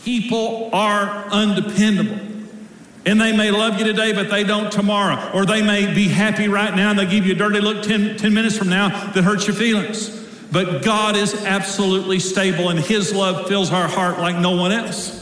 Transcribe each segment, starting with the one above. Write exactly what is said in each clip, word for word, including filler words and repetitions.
People are undependable. And they may love you today, but they don't tomorrow. Or they may be happy right now and they give you a dirty look ten, ten minutes from now that hurts your feelings. But God is absolutely stable, and His love fills our heart like no one else.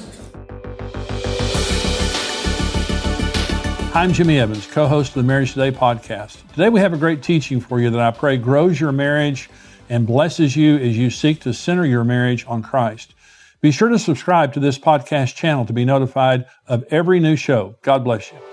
I'm Jimmy Evans, co-host of the Marriage Today podcast. Today we have a great teaching for you that I pray grows your marriage and blesses you as you seek to center your marriage on Christ. Be sure to subscribe to this podcast channel to be notified of every new show. God bless you.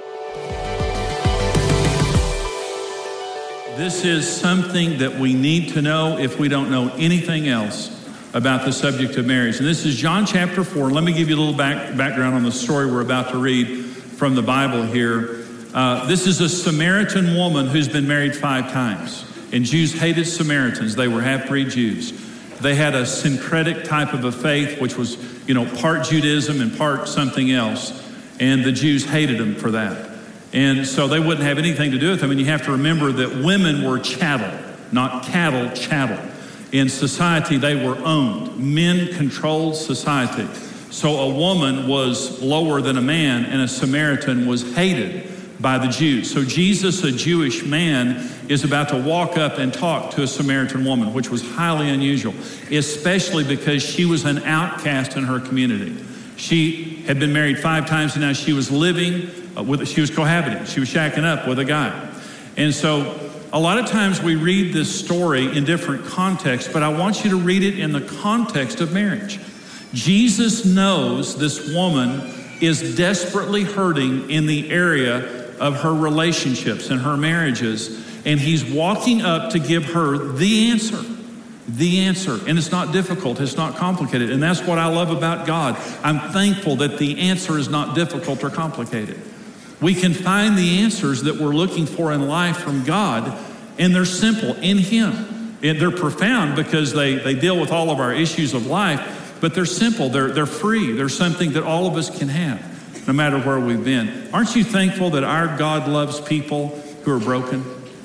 This is something that we need to know if we don't know anything else about the subject of marriage. And this is John chapter four. Let me give you a little back, background on the story we're about to read from the Bible here. Uh, this is a Samaritan woman who's been married five times. And Jews hated Samaritans. They were half-breed Jews. They had a syncretic type of a faith, which was, you know, part Judaism and part something else. And the Jews hated them for that. And so they wouldn't have anything to do with them. And you have to remember that women were chattel, not cattle, chattel. In society, they were owned. Men controlled society. So a woman was lower than a man, and a Samaritan was hated by the Jews. So Jesus, a Jewish man, is about to walk up and talk to a Samaritan woman, which was highly unusual, especially because she was an outcast in her community. She had been married five times, and now she was living uh, with, she was cohabiting. She was shacking up with a guy. And so a lot of times we read this story in different contexts, but I want you to read it in the context of marriage. Jesus knows this woman is desperately hurting in the area of her relationships and her marriages, and He's walking up to give her the answer, the answer. And it's not difficult, it's not complicated, and that's what I love about God. I'm thankful that the answer is not difficult or complicated. We can find the answers that we're looking for in life from God, and they're simple in Him. And they're profound because they, they deal with all of our issues of life, but they're simple, they're, they're free. They're something that all of us can have, no matter where we've been. Aren't you thankful that our God loves people who are broken?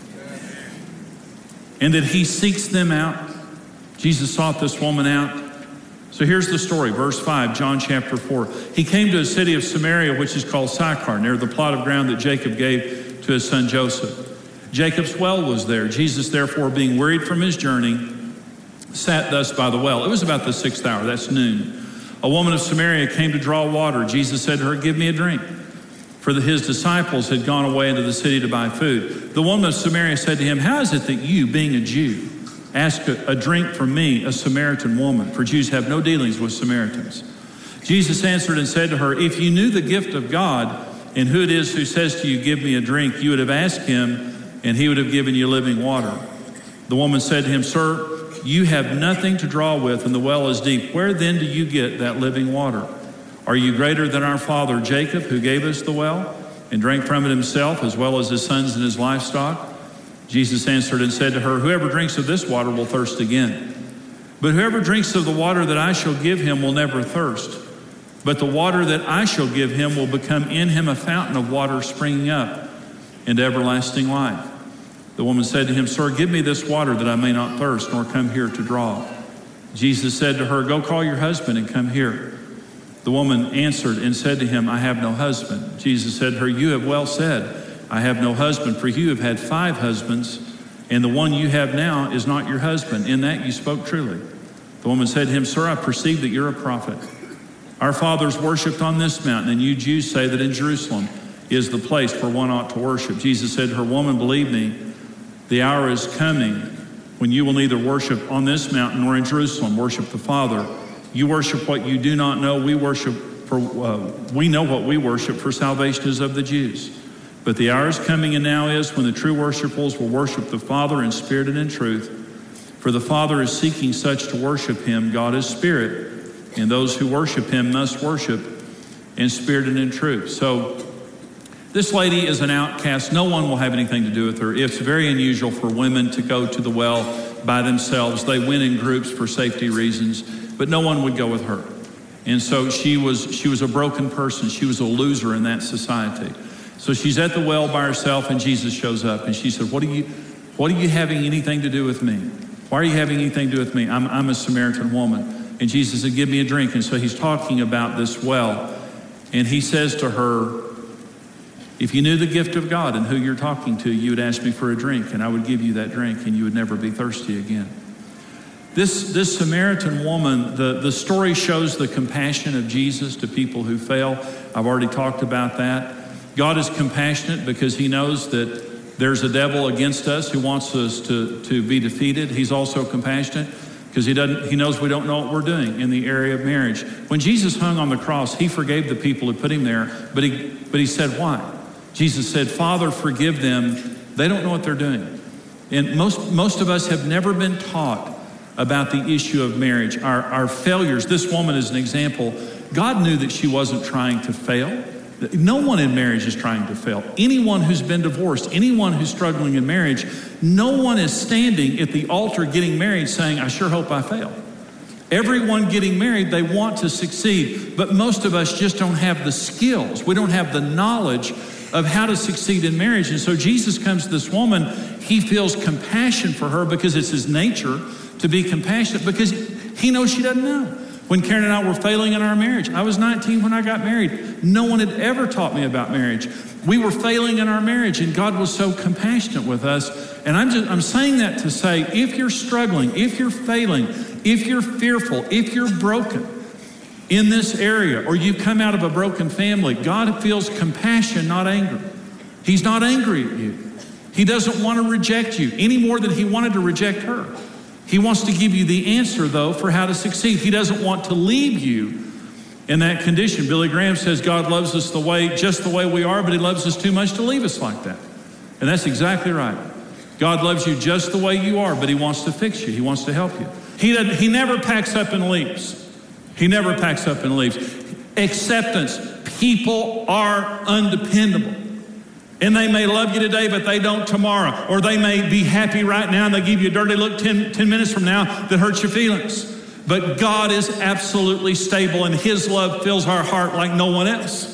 And that He seeks them out? Jesus sought this woman out. So here's the story, verse five, John chapter four. He came to a city of Samaria, which is called Sychar, near the plot of ground that Jacob gave to his son Joseph. Jacob's well was there. Jesus, therefore, being wearied from his journey, sat thus by the well. It was about the sixth hour, that's noon. A woman of Samaria came to draw water. Jesus said to her, "Give me a drink." For the, his disciples had gone away into the city to buy food. The woman of Samaria said to him, "How is it that you, being a Jew, ask a, a drink from me, a Samaritan woman? For Jews have no dealings with Samaritans." Jesus answered and said to her, "If you knew the gift of God and who it is who says to you, 'Give me a drink,' you would have asked Him, and He would have given you living water." The woman said to him, "Sir, you have nothing to draw with, and the well is deep. Where then do you get that living water? Are you greater than our father Jacob, who gave us the well and drank from it himself, as well as his sons and his livestock?" Jesus answered and said to her, "Whoever drinks of this water will thirst again. But whoever drinks of the water that I shall give him will never thirst. But the water that I shall give him will become in him a fountain of water springing up into everlasting life." The woman said to him, "Sir, give me this water that I may not thirst, nor come here to draw." Jesus said to her, "Go call your husband and come here." The woman answered and said to him, "I have no husband." Jesus said to her, "You have well said, 'I have no husband,' for you have had five husbands, and the one you have now is not your husband. In that you spoke truly." The woman said to him, "Sir, I perceive that you're a prophet. Our fathers worshipped on this mountain, and you Jews say that in Jerusalem is the place where one ought to worship." Jesus said to her, "Woman, believe me, the hour is coming when you will neither worship on this mountain nor in Jerusalem. Worship the Father. You worship what you do not know. We worship for uh, we know what we worship, for salvation is of the Jews. But the hour is coming, and now is, when the true worshipers will worship the Father in spirit and in truth. For the Father is seeking such to worship Him. God is spirit, and those who worship Him must worship in spirit and in truth." So this lady is an outcast. No one will have anything to do with her. It's very unusual for women to go to the well by themselves. They went in groups for safety reasons, but no one would go with her. And so she was she was a broken person. She was a loser in that society. So she's at the well by herself, and Jesus shows up, and she said, "What are you, what are you having anything to do with me? Why are you having anything to do with me? I'm, I'm a Samaritan woman." And Jesus said, give me a drink. And so he's talking about this well. And he says to her, if you knew the gift of God and who you're talking to, you would ask me for a drink, and I would give you that drink, and you would never be thirsty again. This, this Samaritan woman, the, the story shows the compassion of Jesus to people who fail. I've already talked about that. God is compassionate because he knows that there's a devil against us who wants us to, to be defeated. He's also compassionate because he doesn't. He knows we don't know what we're doing in the area of marriage. When Jesus hung on the cross, he forgave the people who put him there, but he, but he said, why? Jesus said, Father, forgive them. They don't know what they're doing. And most, most of us have never been taught about the issue of marriage, our, our failures. This woman is an example. God knew that she wasn't trying to fail. No one in marriage is trying to fail. Anyone who's been divorced, anyone who's struggling in marriage, no one is standing at the altar getting married saying, I sure hope I fail. Everyone getting married, they want to succeed, but most of us just don't have the skills. We don't have the knowledge of how to succeed in marriage. And so Jesus comes to this woman. He feels compassion for her because it's his nature to be compassionate, because he knows she doesn't know. When Karen and I were failing in our marriage, I was nineteen when I got married. No one had ever taught me about marriage. We were failing in our marriage, and God was so compassionate with us. And I'm just, I'm saying that to say, if you're struggling, if you're failing, if you're fearful, if you're broken in this area, or you come out of a broken family, God feels compassion, not anger. He's not angry at you. He doesn't want to reject you any more than he wanted to reject her. He wants to give you the answer, though, for how to succeed. He doesn't want to leave you in that condition. Billy Graham says God loves us the way, just the way we are, but he loves us too much to leave us like that. And that's exactly right. God loves you just the way you are, but he wants to fix you. He wants to help you. He doesn't, he never packs up and leaves. He never packs up and leaves. Acceptance. People are undependable. And they may love you today, but they don't tomorrow. Or they may be happy right now and they give you a dirty look ten, ten minutes from now that hurts your feelings. But God is absolutely stable, and his love fills our heart like no one else.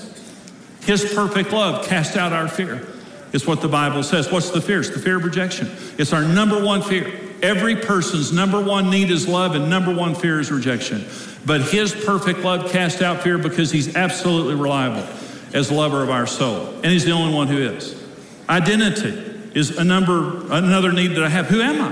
His perfect love casts out our fear. It's what the Bible says. What's the fear? It's the fear of rejection. It's our number one fear. Every person's number one need is love, and number one fear is rejection. But his perfect love casts out fear because he's absolutely reliable as lover of our soul. And he's the only one who is. Identity is a number, another need that I have. Who am I?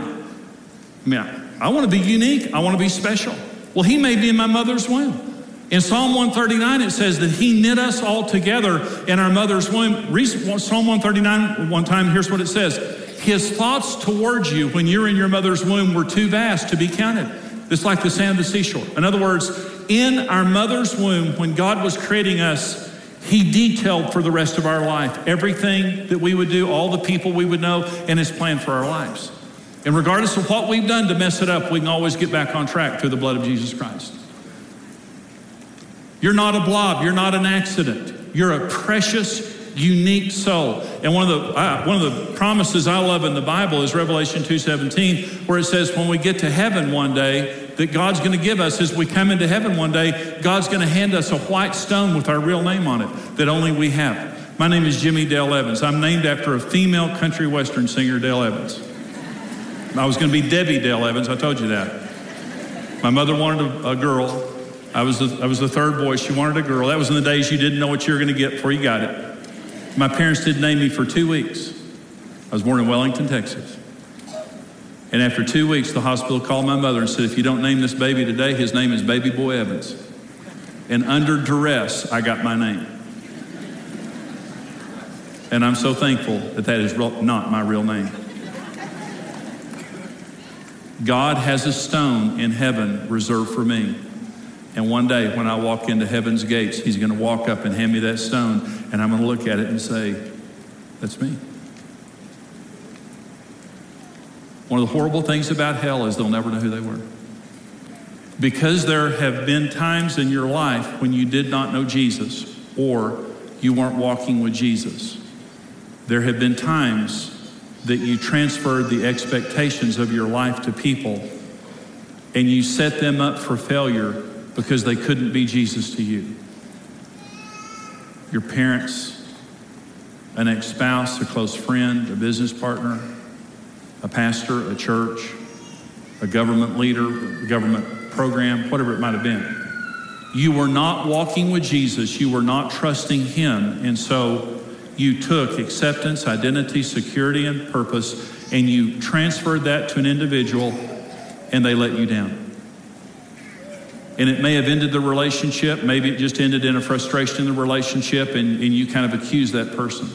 I mean, I, I want to be unique. I want to be special. Well, he made me in my mother's womb. In Psalm one thirty-nine, it says that he knit us all together in our mother's womb. Psalm one thirty-nine, one time, here's what it says. His thoughts towards you when you're in your mother's womb were too vast to be counted. It's like the sand of the seashore. In other words, in our mother's womb, when God was creating us, he detailed for the rest of our life everything that we would do, all the people we would know, and his plan for our lives. And regardless of what we've done to mess it up, we can always get back on track through the blood of Jesus Christ. You're not a blob. You're not an accident. You're a precious, unique soul. And one of the uh, one of the promises I love in the Bible is Revelation two seventeen, where it says when we get to heaven one day, that God's going to give us, as we come into heaven one day, God's going to hand us a white stone with our real name on it that only we have. My name is Jimmy Dale Evans. I'm named after a female country western singer, Dale Evans. I was going to be Debbie Dale Evans. I told you that. My mother wanted a, a girl. I was the, I was the third boy. She wanted a girl. That was in the days you didn't know what you were going to get before you got it. My parents didn't name me for two weeks. I was born in Wellington, Texas. And after two weeks, the hospital called my mother and said, if you don't name this baby today, his name is Baby Boy Evans. And under duress, I got my name. And I'm so thankful that that is not my real name. God has a stone in heaven reserved for me. And one day when I walk into heaven's gates, he's going to walk up and hand me that stone, and I'm going to look at it and say, that's me. One of the horrible things about hell is they'll never know who they were. Because there have been times in your life when you did not know Jesus or you weren't walking with Jesus. There have been times that you transferred the expectations of your life to people and you set them up for failure because they couldn't be Jesus to you. Your parents, an ex-spouse, a close friend, a business partner, a pastor, a church, a government leader, a government program, whatever it might have been. You were not walking with Jesus. You were not trusting him. And so you took acceptance, identity, security, and purpose, and you transferred that to an individual, and they let you down. And it may have ended the relationship. Maybe it just ended in a frustration in the relationship, and, and you kind of accused that person.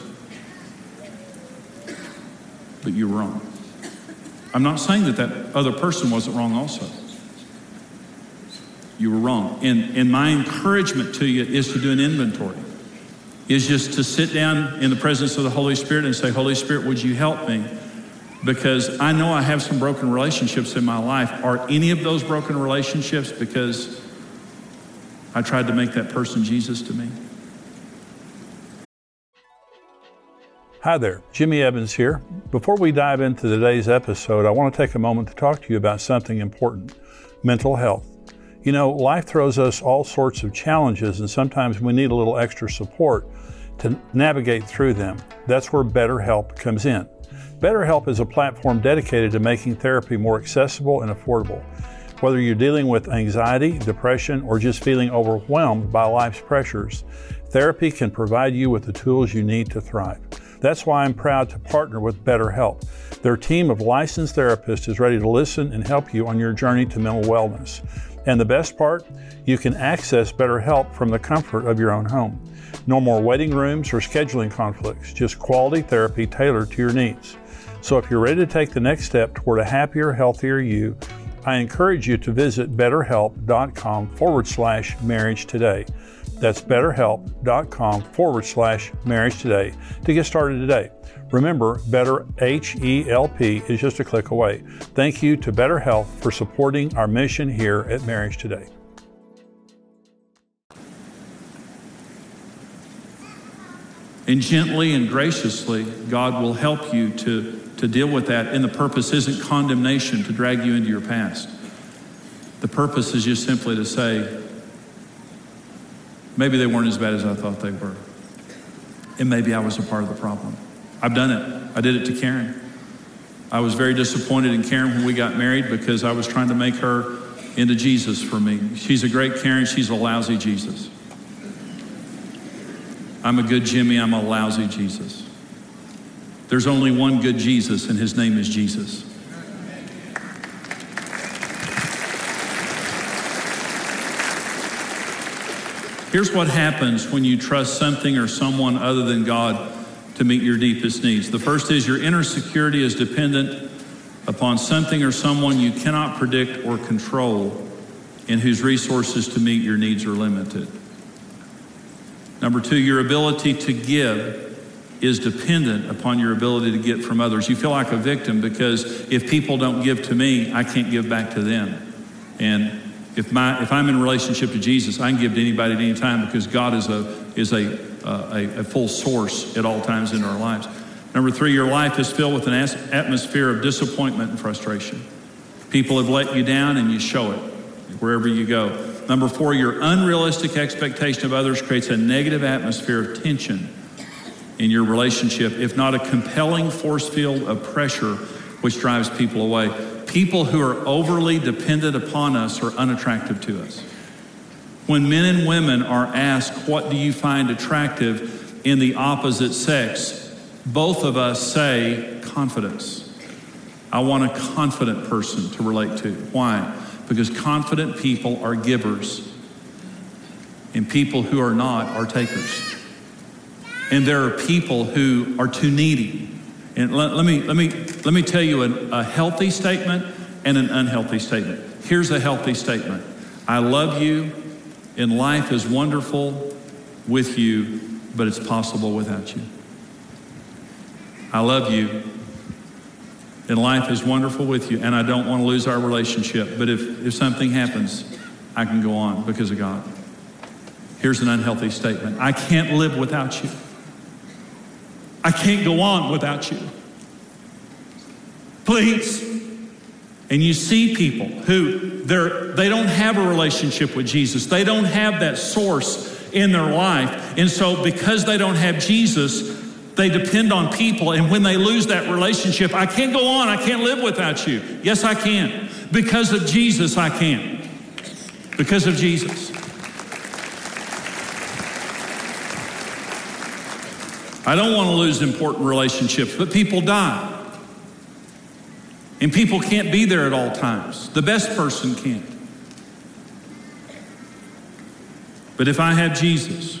But you're wrong. I'm not saying that that other person wasn't wrong also. You were wrong. And, and my encouragement to you is to do an inventory. Is just to sit down in the presence of the Holy Spirit and say, Holy Spirit, would you help me? Because I know I have some broken relationships in my life. Are any of those broken relationships because I tried to make that person Jesus to me? Hi there, Jimmy Evans here. Before we dive into today's episode, I want to take a moment to talk to you about something important, mental health. You know, life throws us all sorts of challenges, and sometimes we need a little extra support to navigate through them. That's where BetterHelp comes in. BetterHelp is a platform dedicated to making therapy more accessible and affordable. Whether you're dealing with anxiety, depression, or just feeling overwhelmed by life's pressures, therapy can provide you with the tools you need to thrive. That's why I'm proud to partner with BetterHelp. Their team of licensed therapists is ready to listen and help you on your journey to mental wellness. And the best part, you can access BetterHelp from the comfort of your own home. No more waiting rooms or scheduling conflicts, just quality therapy tailored to your needs. So if you're ready to take the next step toward a happier, healthier you, I encourage you to visit betterhelp.com forward slash marriage today. That's betterhelp.com forward slash marriage today to get started today. Remember, Better H E L P is just a click away. Thank you to BetterHelp for supporting our mission here at Marriage Today. And gently and graciously, God will help you to, to deal with that. And the purpose isn't condemnation to drag you into your past. The purpose is just simply to say, maybe they weren't as bad as I thought they were. And maybe I was a part of the problem. I've done it. I did it to Karen. I was very disappointed in Karen when we got married because I was trying to make her into Jesus for me. She's a great Karen. She's a lousy Jesus. I'm a good Jimmy. I'm a lousy Jesus. There's only one good Jesus, and his name is Jesus. Here's what happens when you trust something or someone other than God to meet your deepest needs. The first is your inner security is dependent upon something or someone you cannot predict or control and whose resources to meet your needs are limited. Number two, your ability to give is dependent upon your ability to get from others. You feel like a victim because if people don't give to me, I can't give back to them. And if my if I'm in a relationship to Jesus, I can give to anybody at any time because God is a is a uh, a, a full source at all times in our lives. Number three, your life is filled with an as- atmosphere of disappointment and frustration. People have let you down, and you show it wherever you go. Number four, your unrealistic expectation of others creates a negative atmosphere of tension in your relationship, if not a compelling force field of pressure which drives people away. People who are overly dependent upon us are unattractive to us. When men and women are asked, what do you find attractive in the opposite sex? Both of us say confidence. I want a confident person to relate to. Why? Because confident people are givers, and people who are not are takers. And there are people who are too needy. And let, let me let me let me tell you an, a healthy statement and an unhealthy statement. Here's a healthy statement: I love you, and life is wonderful with you, but it's possible without you. I love you, and life is wonderful with you, and I don't want to lose our relationship. But if, if something happens, I can go on because of God. Here's an unhealthy statement: I can't live without you. I can't go on without you. Please. And you see people who they're, they don't have a relationship with Jesus. They don't have that source in their life. And so because they don't have Jesus, they depend on people. And when they lose that relationship, I can't go on. I can't live without you. Yes, I can. Because of Jesus, I can. because of Jesus. I don't want to lose important relationships, but people die. And people can't be there at all times. The best person can't. But if I have Jesus,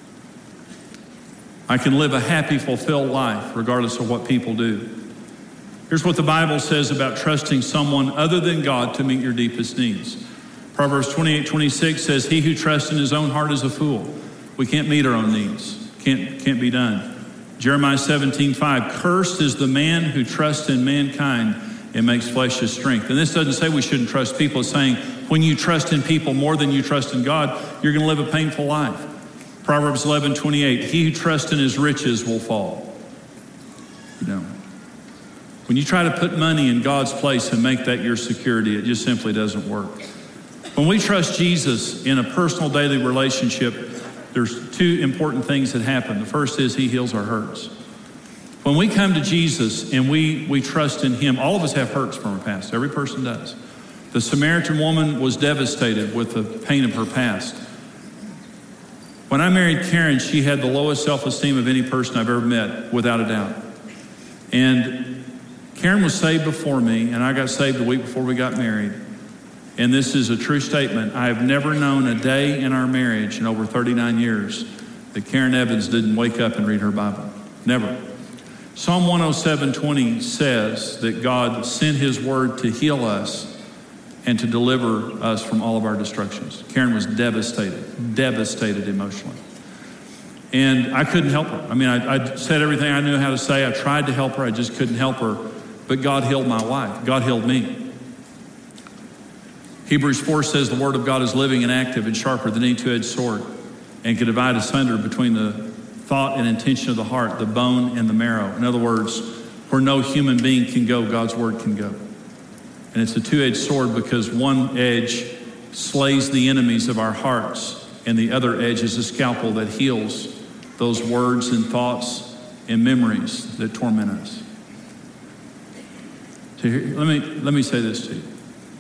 I can live a happy, fulfilled life regardless of what people do. Here's what the Bible says about trusting someone other than God to meet your deepest needs. Proverbs twenty-eight twenty-six says, he who trusts in his own heart is a fool. We can't meet our own needs. Can't, can't be done. Jeremiah seventeen five, cursed is the man who trusts in mankind and makes flesh his strength. And this doesn't say we shouldn't trust people. It's saying when you trust in people more than you trust in God, you're going to live a painful life. Proverbs eleven twenty-eight, he who trusts in his riches will fall. You know, when you try to put money in God's place and make that your security, it just simply doesn't work. When we trust Jesus in a personal daily relationship, there's two important things that happen. The first is he heals our hurts. When we come to Jesus and we, we trust in him, all of us have hurts from our past. Every person does. The Samaritan woman was devastated with the pain of her past. When I married Karen, she had the lowest self-esteem of any person I've ever met, without a doubt. And Karen was saved before me, and I got saved a week before we got married. And this is a true statement. I have never known a day in our marriage in over thirty-nine years that Karen Evans didn't wake up and read her Bible. Never. Psalm one oh seven twenty says that God sent his word to heal us and to deliver us from all of our destructions. Karen was devastated, devastated emotionally. And I couldn't help her. I mean, I, I said everything I knew how to say. I tried to help her. I just couldn't help her. But God healed my wife. God healed me. Hebrews four says the word of God is living and active and sharper than any two-edged sword and can divide asunder between the thought and intention of the heart, the bone and the marrow. In other words, where no human being can go, God's word can go. And it's a two-edged sword because one edge slays the enemies of our hearts and the other edge is a scalpel that heals those words and thoughts and memories that torment us. So here, let me, let me say this to you.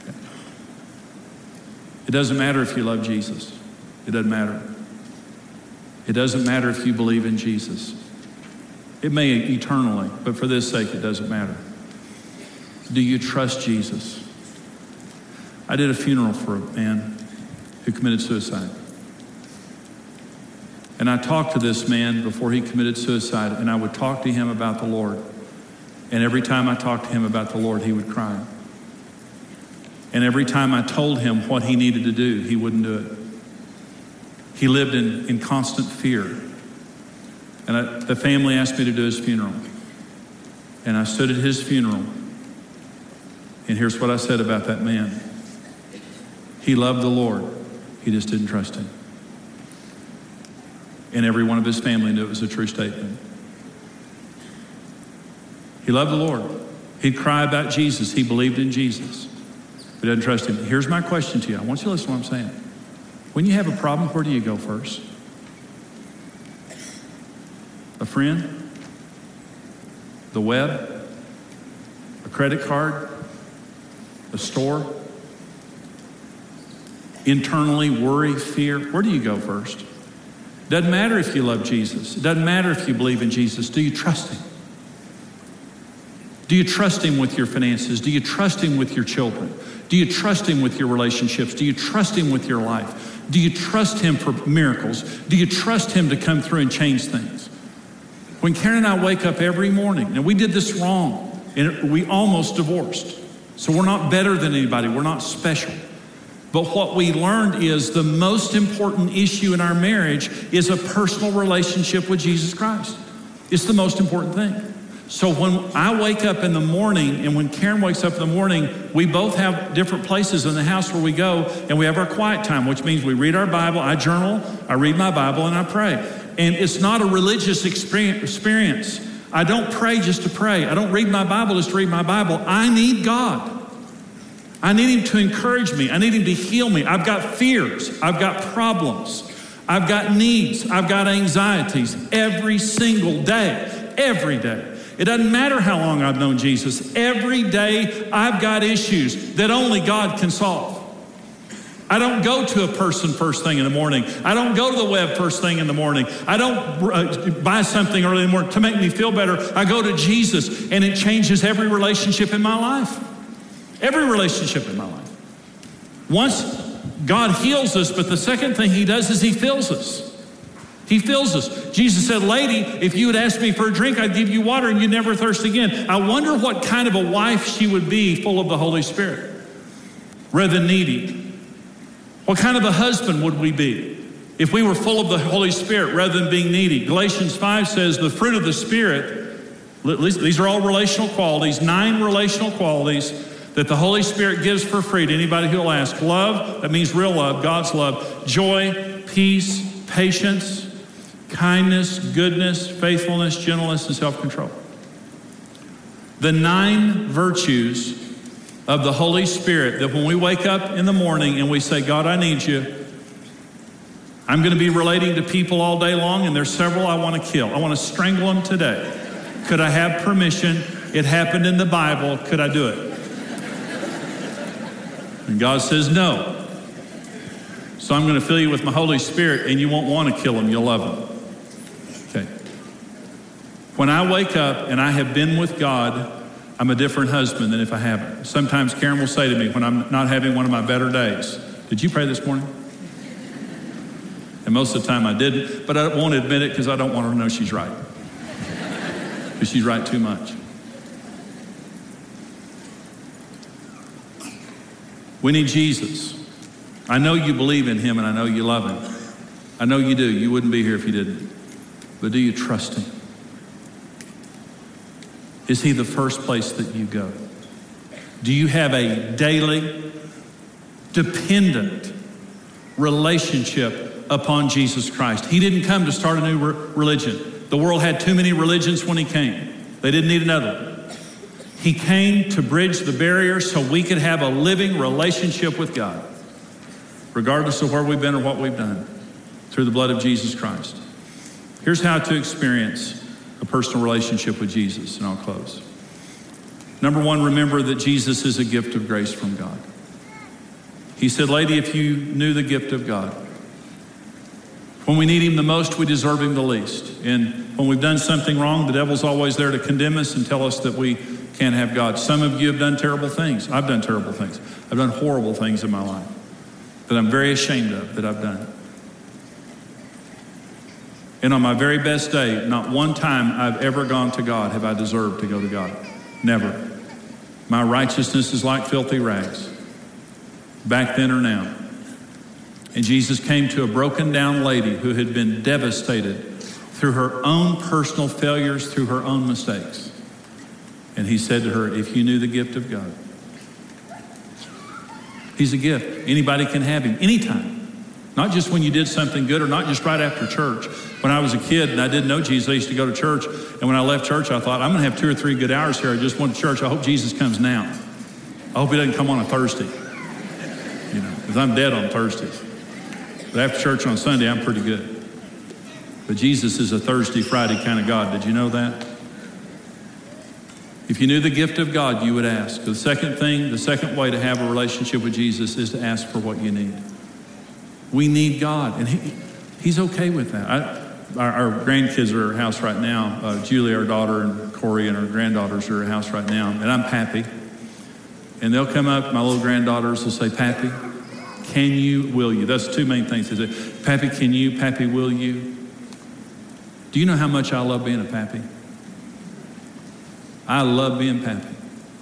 It doesn't matter if you love Jesus. It doesn't matter. It doesn't matter if you believe in Jesus. It may eternally, but for this sake, it doesn't matter. Do you trust Jesus? I did a funeral for a man who committed suicide. And I talked to this man before he committed suicide, and I would talk to him about the Lord. And every time I talked to him about the Lord, he would cry. And every time I told him what he needed to do, he wouldn't do it. He lived in, in constant fear. And I, the family asked me to do his funeral. And I stood at his funeral. And here's what I said about that man. He loved the Lord. He just didn't trust him. And every one of his family knew it was a true statement. He loved the Lord. He'd cry about Jesus. He believed in Jesus. He doesn't trust him. Here's my question to you. I want you to listen to what I'm saying. When you have a problem, where do you go first? A friend? The web? A credit card? A store? Internally, worry, fear. Where do you go first? Doesn't matter if you love Jesus. It doesn't matter if you believe in Jesus. Do you trust him? Do you trust him with your finances? Do you trust him with your children? Do you trust him with your relationships? Do you trust him with your life? Do you trust him for miracles? Do you trust him to come through and change things? When Karen and I wake up every morning, and we did this wrong, and we almost divorced. So we're not better than anybody. We're not special. But what we learned is the most important issue in our marriage is a personal relationship with Jesus Christ. It's the most important thing. So when I wake up in the morning and when Karen wakes up in the morning, we both have different places in the house where we go and we have our quiet time, which means we read our Bible, I journal, I read my Bible, and I pray. And it's not a religious experience. I don't pray just to pray. I don't read my Bible just to read my Bible. I need God. I need him to encourage me. I need him to heal me. I've got fears. I've got problems. I've got needs. I've got anxieties every single day, every day. It doesn't matter how long I've known Jesus. Every day I've got issues that only God can solve. I don't go to a person first thing in the morning. I don't go to the web first thing in the morning. I don't uh, buy something early in the morning to make me feel better. I go to Jesus, and it changes every relationship in my life. Every relationship in my life. Once God heals us, but the second thing he does is he fills us. He fills us. Jesus said, lady, if you would ask me for a drink, I'd give you water and you'd never thirst again. I wonder what kind of a wife she would be full of the Holy Spirit rather than needy. What kind of a husband would we be if we were full of the Holy Spirit rather than being needy? Galatians five says the fruit of the Spirit, these are all relational qualities, nine relational qualities that the Holy Spirit gives for free to anybody who will ask. Love, that means real love, God's love. Joy, peace, patience, kindness, goodness, faithfulness, gentleness, and self-control. The nine virtues of the Holy Spirit that when we wake up in the morning and we say, God, I need you. I'm going to be relating to people all day long, and there's several I want to kill. I want to strangle them today. Could I have permission? It happened in the Bible. Could I do it? And God says no. So I'm going to fill you with my Holy Spirit, and you won't want to kill them. You'll love them. Okay. When I wake up and I have been with God, I'm a different husband than if I haven't. Sometimes Karen will say to me when I'm not having one of my better days, did you pray this morning? And most of the time I didn't, but I won't admit it because I don't want her to know she's right. Because she's right too much. We need Jesus. I know you believe in him and I know you love him. I know you do. You wouldn't be here if you didn't. But do you trust him? Is he the first place that you go? Do you have a daily, dependent relationship upon Jesus Christ? He didn't come to start a new re- religion. The world had too many religions when he came. They didn't need another one. He came to bridge the barrier so we could have a living relationship with God, regardless of where we've been or what we've done, through the blood of Jesus Christ. Here's how to experience a personal relationship with Jesus, and I'll close. Number one, remember that Jesus is a gift of grace from God. He said, lady, if you knew the gift of God, when we need him the most, we deserve him the least. And when we've done something wrong, the devil's always there to condemn us and tell us that we can't have God. Some of you have done terrible things. I've done terrible things. I've done horrible things in my life that I'm very ashamed of that I've done. And on my very best day, not one time I've ever gone to God have I deserved to go to God. Never. My righteousness is like filthy rags, back then or now. And Jesus came to a broken down lady who had been devastated through her own personal failures, through her own mistakes. And he said to her, if you knew the gift of God. He's a gift. Anybody can have him anytime. Not just when you did something good or not just right after church. When I was a kid and I didn't know Jesus, I used to go to church. And when I left church, I thought, I'm going to have two or three good hours here. I just went to church. I hope Jesus comes now. I hope he doesn't come on a Thursday. You know, because I'm dead on Thursdays. But after church on Sunday, I'm pretty good. But Jesus is a Thursday, Friday kind of God. Did you know that? If you knew the gift of God, you would ask. The second thing, the second way to have a relationship with Jesus is to ask for what you need. We need God, and he, he's okay with that. I, our, our grandkids are at our house right now. Uh, Julie, our daughter, and Corey and our granddaughters are at our house right now, and I'm Pappy. And they'll come up, my little granddaughters will say, Pappy, can you, will you? That's the two main things. They say, Pappy, can you? Pappy, will you? Do you know how much I love being a Pappy? I love being Pappy.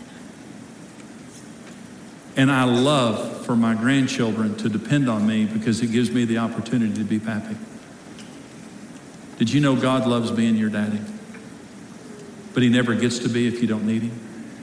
And I love for my grandchildren to depend on me because it gives me the opportunity to be Pappy. Did you know God loves being your daddy? But he never gets to be if you don't need him.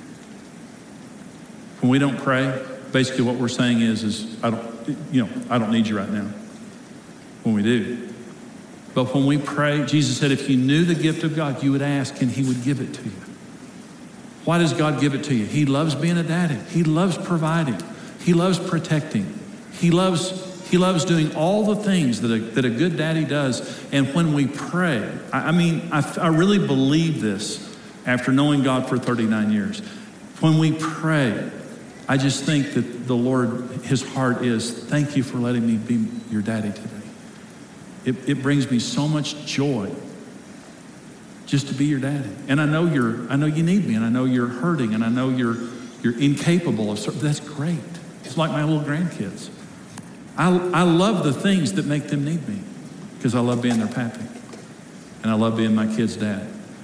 When we don't pray, basically what we're saying is, is I don't, you know, I don't need you right now. When we do. But when we pray, Jesus said, if you knew the gift of God, you would ask and he would give it to you. Why does God give it to you? He loves being a daddy. He loves providing. He loves protecting. He loves, he loves doing all the things that a, that a good daddy does. And when we pray, I, I mean, I, I really believe this after knowing God for thirty-nine years. When we pray, I just think that the Lord, his heart is, thank you for letting me be your daddy today. It, it brings me so much joy just to be your daddy. And I know you're, I know you need me, and I know you're hurting, and I know you're you're incapable of serving. That's great. It's like my little grandkids. I, I love the things that make them need me because I love being their pappy, and I love being my kid's dad.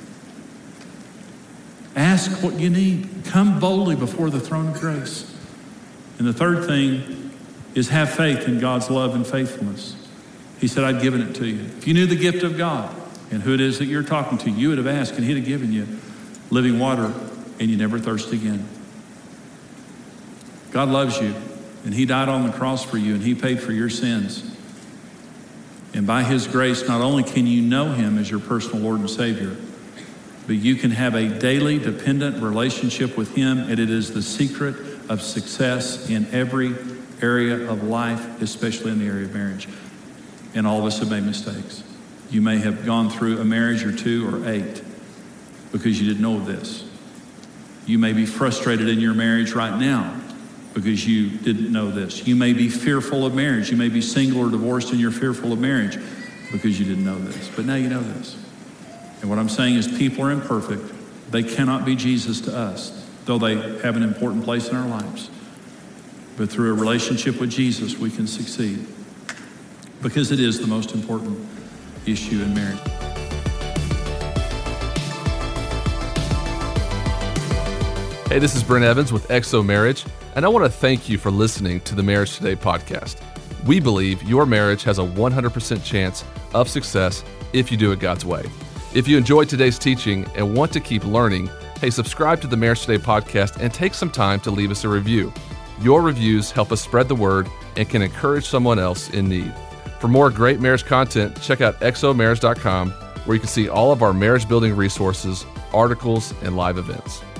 Ask what you need. Come boldly before the throne of grace. And the third thing is have faith in God's love and faithfulness. He said, I'd given it to you. If you knew the gift of God and who it is that you're talking to, you would have asked and he'd have given you living water and you never thirst again. God loves you, and he died on the cross for you, and he paid for your sins. And by his grace, not only can you know him as your personal Lord and Savior, but you can have a daily dependent relationship with him, and it is the secret of success in every area of life, especially in the area of marriage. And all of us have made mistakes. You may have gone through a marriage or two or eight because you didn't know this. You may be frustrated in your marriage right now because you didn't know this. You may be fearful of marriage. You may be single or divorced and you're fearful of marriage because you didn't know this. But now you know this. And what I'm saying is people are imperfect. They cannot be Jesus to us, though they have an important place in our lives. But through a relationship with Jesus, we can succeed because it is the most important issue in marriage. Hey, this is Brent Evans with X O Marriage, and I want to thank you for listening to the Marriage Today podcast. We believe your marriage has a one hundred percent chance of success if you do it God's way. If you enjoyed today's teaching and want to keep learning, hey, subscribe to the Marriage Today podcast and take some time to leave us a review. Your reviews help us spread the word and can encourage someone else in need. For more great marriage content, check out X O marriage dot com, where you can see all of our marriage building resources, articles, and live events.